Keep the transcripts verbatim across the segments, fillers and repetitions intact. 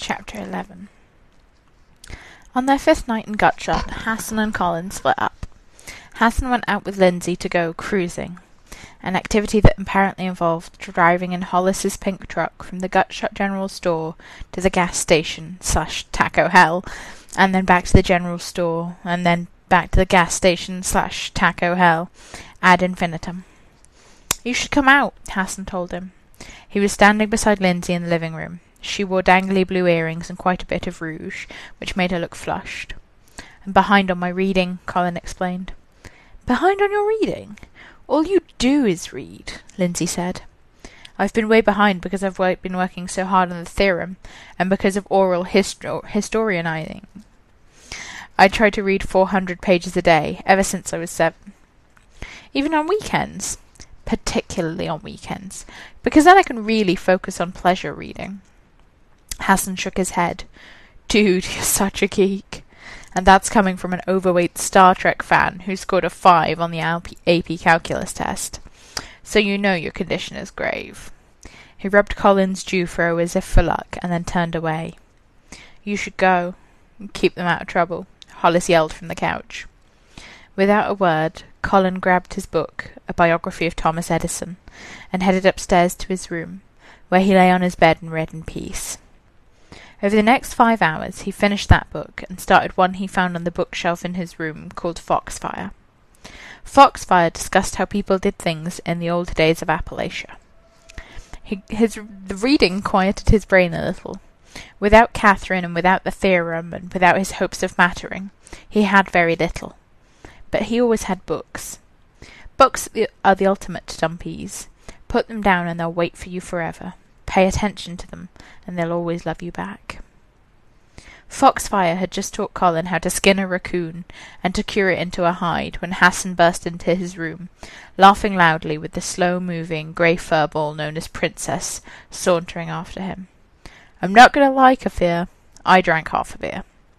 Chapter eleven. On their fifth night in Gutshot, Hassan and Colin split up. Hassan went out with Lindsay to go cruising, an activity that apparently involved driving in Hollis's pink truck from the Gutshot General Store to the gas station slash Taco Hell, and then back to the General Store, and then back to the gas station slash Taco Hell, ad infinitum. "You should come out," Hassan told him. He was standing beside Lindsay in the living room. She wore dangly blue earrings and quite a bit of rouge, which made her look flushed. "I'm behind on my reading," Colin explained. "Behind on your reading? All you do is read," Lindsay said. "I've been way behind because I've been working so hard on the theorem, and because of oral histo- historianizing. I try to read four hundred pages a day, ever since I was seven. Even on weekends. Particularly on weekends, because then I can really focus on pleasure reading." Hassan shook his head. "Dude, you're such a geek. And that's coming from an overweight Star Trek fan who scored a five on the A P calculus test. So you know your condition is grave." He rubbed Colin's Jufro as if for luck, and then turned away. "You should go. Keep them out of trouble," Hollis yelled from the couch. Without a word, Colin grabbed his book, a biography of Thomas Edison, and headed upstairs to his room, where he lay on his bed and read in peace. Over the next five hours he finished that book and started one he found on the bookshelf in his room called Foxfire. Foxfire discussed how people did things in the old days of Appalachia. He, his, the reading quieted his brain a little. Without Catherine and without the theorem and without his hopes of mattering, he had very little. But he always had books. Books are the ultimate dumpies. Put them down and they'll wait for you forever. Pay attention to them, and they'll always love you back. Foxfire had just taught Colin how to skin a raccoon and to cure it into a hide when Hassan burst into his room, laughing loudly with the slow-moving grey furball known as Princess sauntering after him. "I'm not going to lie, Kafir. I drank half a beer."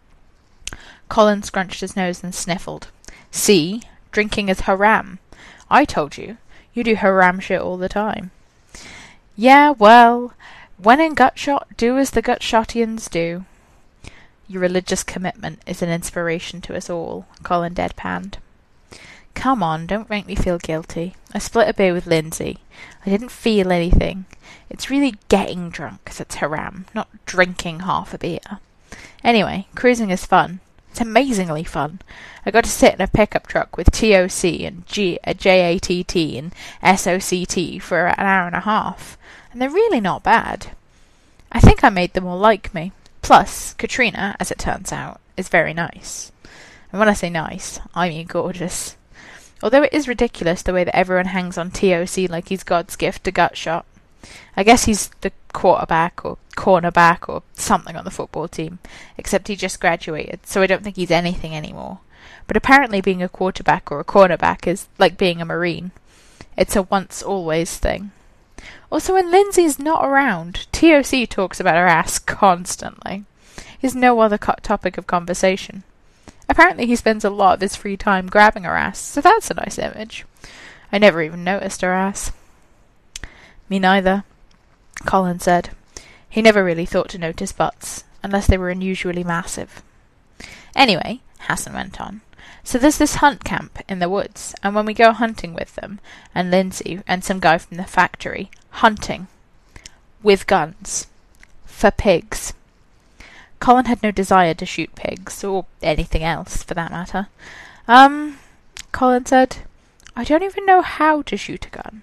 Colin scrunched his nose and sniffled. "See? Drinking is haram. I told you. You do haram shit all the time." "Yeah, well, when in Gutshot, do as the Gutshotians do." "Your religious commitment is an inspiration to us all," Colin deadpanned. "Come on, don't make me feel guilty. I split a beer with Lindsay. I didn't feel anything. It's really getting drunk that's haram, not drinking half a beer. Anyway, cruising is fun. It's amazingly fun. I got to sit in a pickup truck with T O C and G- a J A T T and S O C T for an hour and a half, and they're really not bad. I think I made them all like me. Plus, Katrina, as it turns out, is very nice. And when I say nice, I mean gorgeous. Although it is ridiculous the way that everyone hangs on T O C like he's God's gift to Gutshot. I guess he's the quarterback or cornerback or something on the football team, except he just graduated, so I don't think he's anything anymore. But apparently being a quarterback or a cornerback is like being a Marine. It's a once-always thing. Also, when Lindsay's not around, T O C talks about her ass constantly. He's no other co- topic of conversation. Apparently he spends a lot of his free time grabbing her ass, so that's a nice image. I never even noticed her ass. "Me neither," Colin said. He never really thought to notice butts, unless they were unusually massive. "Anyway," Hassan went on, "so there's this hunt camp in the woods, and when we go hunting with them, and Lindsay and some guy from the factory, hunting. With guns. For pigs." Colin had no desire to shoot pigs, or anything else, for that matter. Um, Colin said, "I don't even know how to shoot a gun."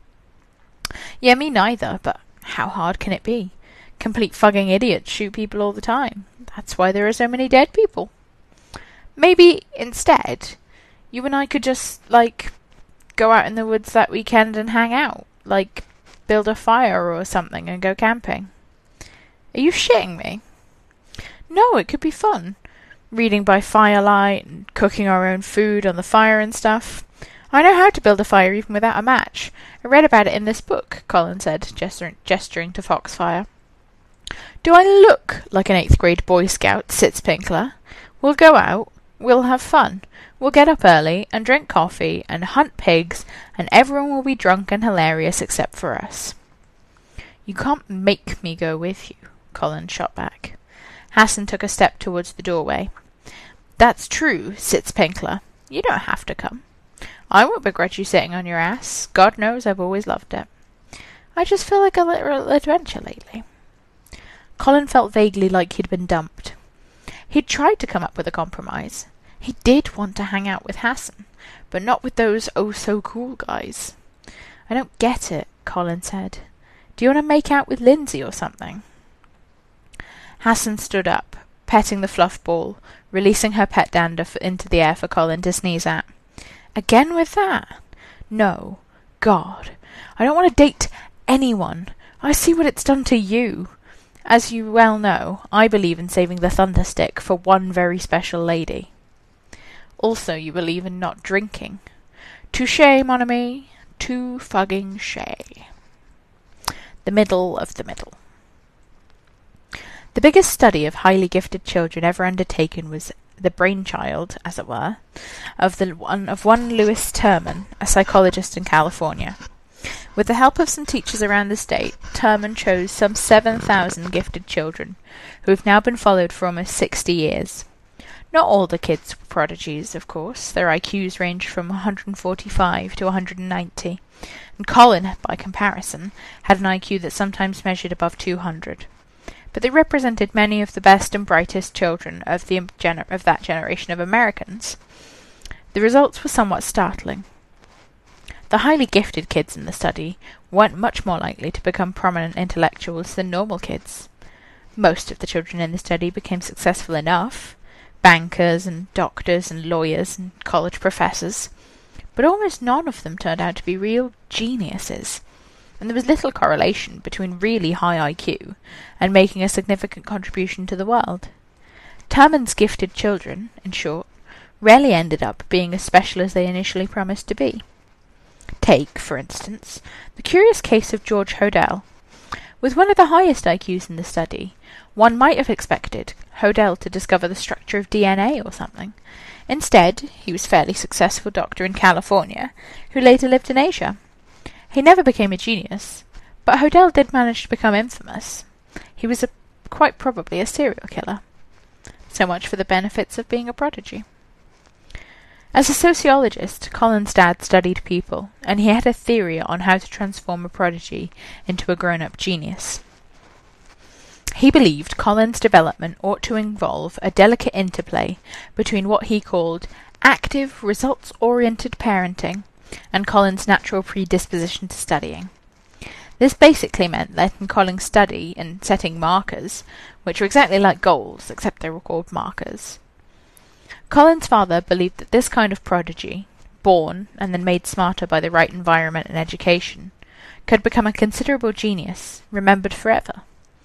"Yeah, me neither, but how hard can it be? Complete fucking idiots shoot people all the time. That's why there are so many dead people. Maybe, instead, you and I could just, like, go out in the woods that weekend and hang out. Like, build a fire or something and go camping." "Are you shitting me?" "No, it could be fun. Reading by firelight and cooking our own food on the fire and stuff. I know how to build a fire even without a match. I read about it in this book," Colin said, gestur- gesturing to Foxfire. "Do I look like an eighth grade Boy Scout, Sitzpinkler? We'll go out, we'll have fun, we'll get up early and drink coffee and hunt pigs, and everyone will be drunk and hilarious except for us." "You can't make me go with you," Colin shot back. Hassan took a step towards the doorway. "That's true, Sitzpinkler. You don't have to come. I won't begrudge you sitting on your ass. God knows I've always loved it. I just feel like a little adventure lately." Colin felt vaguely like he'd been dumped. He'd tried to come up with a compromise. He did want to hang out with Hassan, but not with those oh-so-cool guys. "I don't get it," Colin said. "Do you want to make out with Lindsay or something?" Hassan stood up, petting the fluff ball, releasing her pet dander into the air for Colin to sneeze at. "Again with that? No. God. I don't want to date anyone. I see what it's done to you. As you well know, I believe in saving the thunderstick for one very special lady. Also, you believe in not drinking. Touché, mon ami. Too fucking shay." The middle of the middle. The biggest study of highly gifted children ever undertaken was the brainchild, as it were, of the one of one Louis Terman, a psychologist in California. With the help of some teachers around the state, Terman chose some seven thousand gifted children, who have now been followed for almost sixty years. Not all the kids were prodigies, of course. Their I Qs ranged from one hundred forty-five to one hundred ninety, and Colin, by comparison, had an I Q that sometimes measured above two hundred. But they represented many of the best and brightest children of, the gener- of that generation of Americans. The results were somewhat startling. The highly gifted kids in the study weren't much more likely to become prominent intellectuals than normal kids. Most of the children in the study became successful enough, bankers and doctors and lawyers and college professors, but almost none of them turned out to be real geniuses, and there was little correlation between really high I Q and making a significant contribution to the world. Terman's gifted children, in short, rarely ended up being as special as they initially promised to be. Take, for instance, the curious case of George Hodel. With one of the highest I Qs in the study, one might have expected Hodel to discover the structure of D N A or something. Instead, he was a fairly successful doctor in California, who later lived in Asia. He never became a genius, but Hodel did manage to become infamous. He was a, quite probably a serial killer. So much for the benefits of being a prodigy. As a sociologist, Colin's dad studied people, and he had a theory on how to transform a prodigy into a grown-up genius. He believed Colin's development ought to involve a delicate interplay between what he called active, results-oriented parenting and Colin's natural predisposition to studying. This basically meant letting Colin study and setting markers, which were exactly like goals, except they were called markers. Colin's father believed that this kind of prodigy, born and then made smarter by the right environment and education, could become a considerable genius, remembered forever.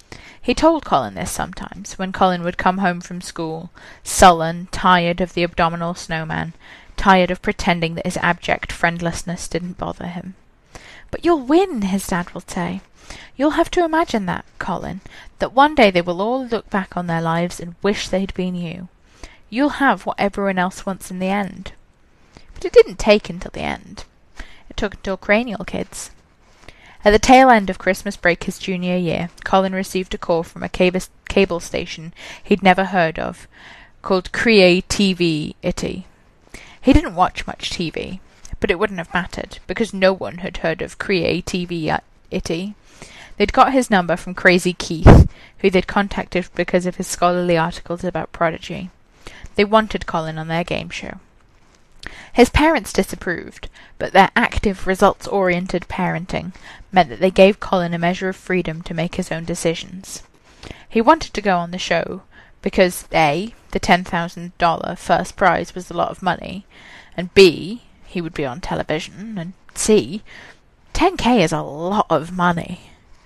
He told Colin this sometimes, when Colin would come home from school, sullen, tired of the abdominal snowman, tired of pretending that his abject friendlessness didn't bother him. "But you'll win," his dad will say. "You'll have to imagine that, Colin, that one day they will all look back on their lives and wish they'd been you. You'll have what everyone else wants in the end." But it didn't take until the end. It took until Cranial Kids. At the tail end of Christmas break his junior year, Colin received a call from a cable station he'd never heard of, called Cree T V Itty. He didn't watch much T V, but it wouldn't have mattered, because no one had heard of Cree T V Itty. They'd got his number from Crazy Keith, who they'd contacted because of his scholarly articles about prodigy. They wanted Colin on their game show. His parents disapproved, but their active, results-oriented parenting meant that they gave Colin a measure of freedom to make his own decisions. He wanted to go on the show because A, the ten thousand dollars first prize was a lot of money, and B, he would be on television, and C, ten K is a lot of money.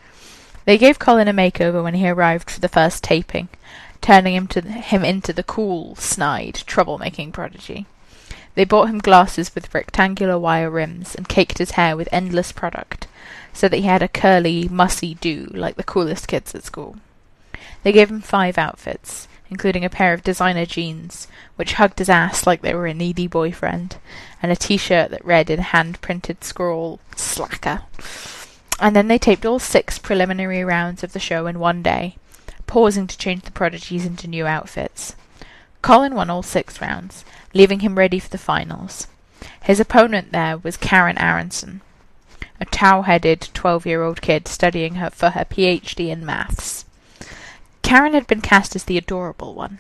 They gave Colin a makeover when he arrived for the first taping, turning him, to him into the cool, snide, troublemaking prodigy. They bought him glasses with rectangular wire rims and caked his hair with endless product, so that he had a curly, mussy do like the coolest kids at school. They gave him five outfits, including a pair of designer jeans, which hugged his ass like they were a needy boyfriend, and a t-shirt that read in hand-printed scrawl, "Slacker." And then they taped all six preliminary rounds of the show in one day, pausing to change the prodigies into new outfits. Colin won all six rounds, leaving him ready for the finals. His opponent there was Karen Aronson, a tow-headed twelve-year-old kid studying her for her P H D in maths. Karen had been cast as the adorable one.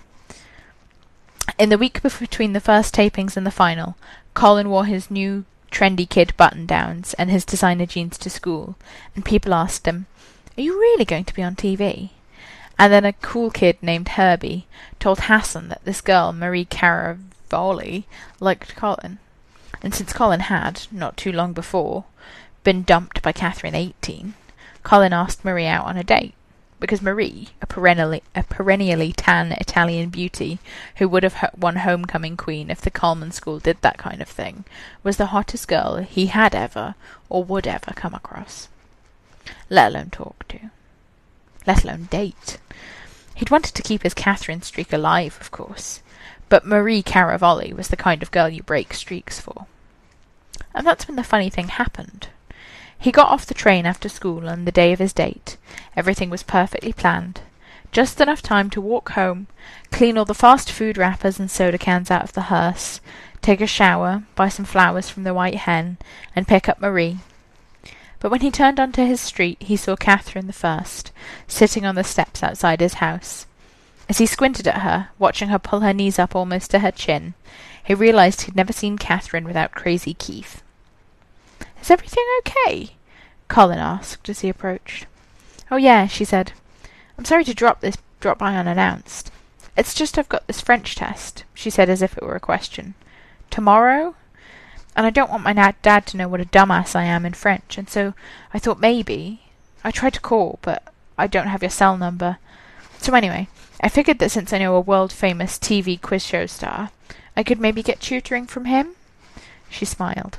In the week between the first tapings and the final, Colin wore his new trendy kid button-downs and his designer jeans to school, and people asked him, "Are you really going to be on T V?" And then a cool kid named Herbie told Hassan that this girl, Marie Caravoli, liked Colin. And since Colin had, not too long before, been dumped by Catherine eighteen, Colin asked Marie out on a date, because Marie, a perennially, a perennially tan Italian beauty who would have won homecoming queen if the Coleman School did that kind of thing, was the hottest girl he had ever, or would ever, come across. Let alone talk to. Let alone date. He'd wanted to keep his Catherine streak alive, of course, but Marie Caravoli was the kind of girl you break streaks for. And that's when the funny thing happened. He got off the train after school on the day of his date. Everything was perfectly planned. Just enough time to walk home, clean all the fast food wrappers and soda cans out of the hearse, take a shower, buy some flowers from the White Hen, and pick up Marie. But when he turned onto his street, he saw Catherine the First, sitting on the steps outside his house. As he squinted at her, watching her pull her knees up almost to her chin, he realized he'd never seen Catherine without Crazy Keith. "Is everything okay?" Colin asked as he approached. "Oh yeah," she said. "I'm sorry to drop this drop by unannounced. It's just I've got this French test," she said as if it were a question. "Tomorrow? And I don't want my dad to know what a dumbass I am in French, and so I thought maybe... I tried to call, but I don't have your cell number. So anyway, I figured that since I know a world-famous T V quiz show star, I could maybe get tutoring from him?" She smiled.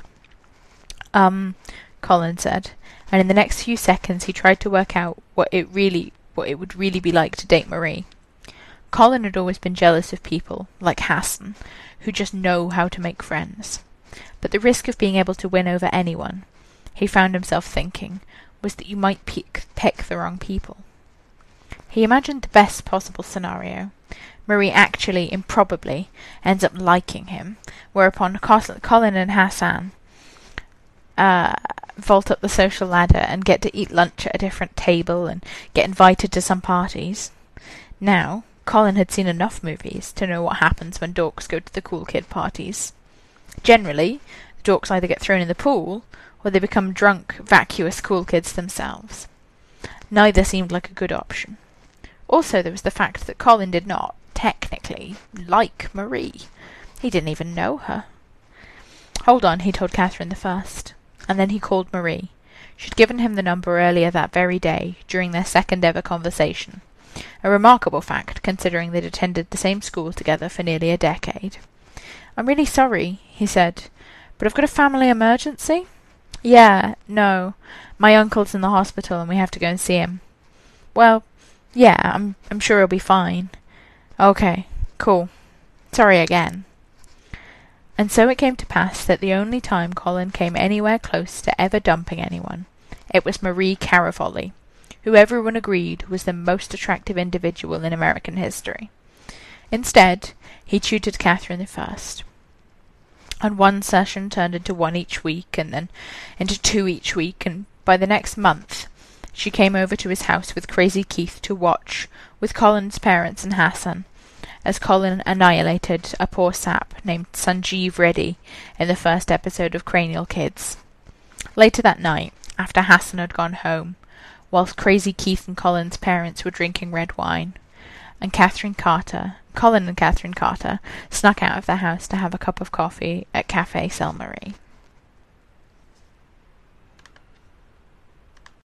Um, Colin said, and in the next few seconds he tried to work out what it really, what it would really be like to date Marie. Colin had always been jealous of people, like Hassan, who just know how to make friends. But the risk of being able to win over anyone, he found himself thinking, was that you might pick, pick the wrong people. He imagined the best possible scenario. Marie actually, improbably, ends up liking him, whereupon Colin and Hassan uh, vault up the social ladder and get to eat lunch at a different table and get invited to some parties. Now, Colin had seen enough movies to know what happens when dorks go to the cool kid parties. Generally, the dorks either get thrown in the pool, or they become drunk, vacuous cool kids themselves. Neither seemed like a good option. Also, there was the fact that Colin did not, technically, like Marie. He didn't even know her. "Hold on," he told Catherine the First, and then he called Marie. She'd given him the number earlier that very day, during their second-ever conversation. A remarkable fact, considering they'd attended the same school together for nearly a decade. "I'm really sorry," he said, "but I've got a family emergency." "Yeah, no. My uncle's in the hospital and we have to go and see him." "Well, yeah, I'm I'm sure he'll be fine." "Okay, cool. Sorry again." And so it came to pass that the only time Colin came anywhere close to ever dumping anyone, it was Marie Caravoli, who everyone agreed was the most attractive individual in American history. Instead, he tutored Catherine the First. And one session turned into one each week, and then into two each week, and by the next month she came over to his house with Crazy Keith to watch, with Colin's parents and Hassan, as Colin annihilated a poor sap named Sanjeev Reddy in the first episode of Cranial Kids. Later that night, after Hassan had gone home, whilst Crazy Keith and Colin's parents were drinking red wine, and Catherine Carter, Colin and Catherine Carter, snuck out of the house to have a cup of coffee at Café Selmarie.